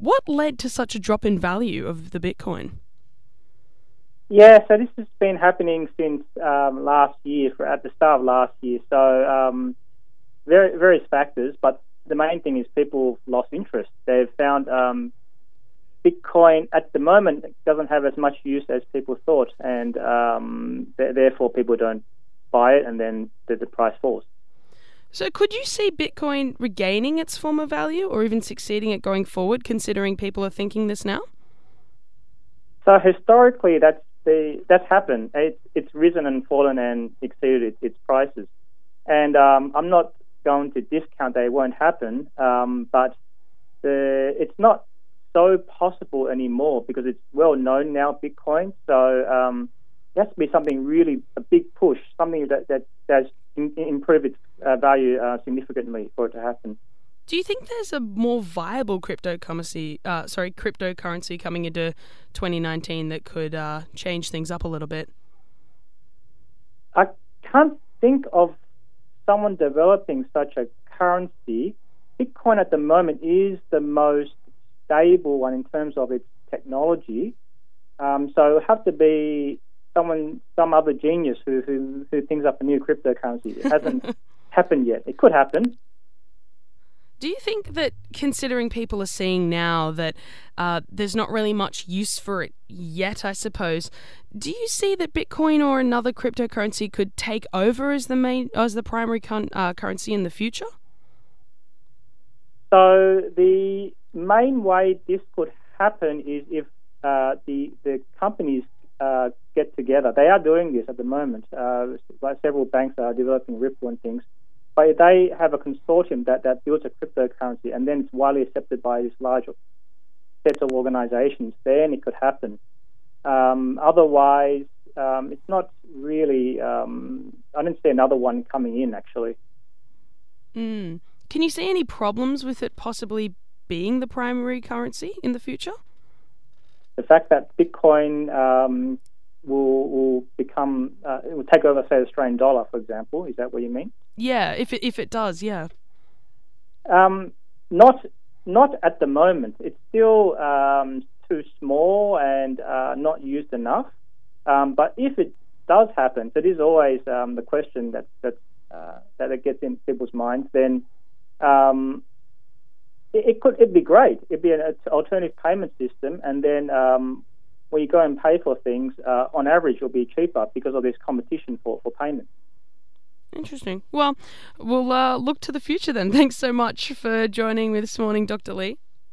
What led to such a drop in value of the Bitcoin? Yeah, so this has been happening since last year, at the start of last year. So various factors, but the main thing is people lost interest. They've found Bitcoin at the moment doesn't have as much use as people thought, and therefore people don't buy it, and then the price falls. So could you see Bitcoin regaining its former value or even succeeding at going forward, considering people are thinking this now? So historically, that's happened. It's risen and fallen and exceeded its prices. And I'm not going to discount that it won't happen, but it's not so possible anymore because it's well known now, Bitcoin. So it has to be something really, a big push, something that does improve its value significantly for it to happen. Do you think there's a more viable cryptocurrency coming into 2019 that could change things up a little bit? I can't think of someone developing such a currency. Bitcoin at the moment is the most stable one in terms of its technology. So it would have to be some other genius who thinks up a new cryptocurrency. It hasn't happened yet. It could happen. Do you think that, considering people are seeing now that there's not really much use for it yet, I suppose, do you see that Bitcoin or another cryptocurrency could take over as the primary currency in the future? So the main way this could happen is if the companies get together. They are doing this at the moment. Like several banks are developing Ripple and things. But if they have a consortium that builds a cryptocurrency and then it's widely accepted by this large set of organizations, then it could happen. Otherwise, it's not really... I don't see another one coming in, actually. Can you see any problems with it possibly being the primary currency in the future? The fact that Bitcoin will become... it will take over, say, the Australian dollar, for example. Is that what you mean? Yeah, if it does, yeah. Not at the moment. It's still too small and not used enough. But if it does happen, so it is always the question that it gets in people's minds. Then it'd be great. It'd be an alternative payment system, and then when you go and pay for things, on average, it'll be cheaper because of this competition for payment. Interesting. Well, we'll look to the future then. Thanks so much for joining me this morning, Dr. Lee.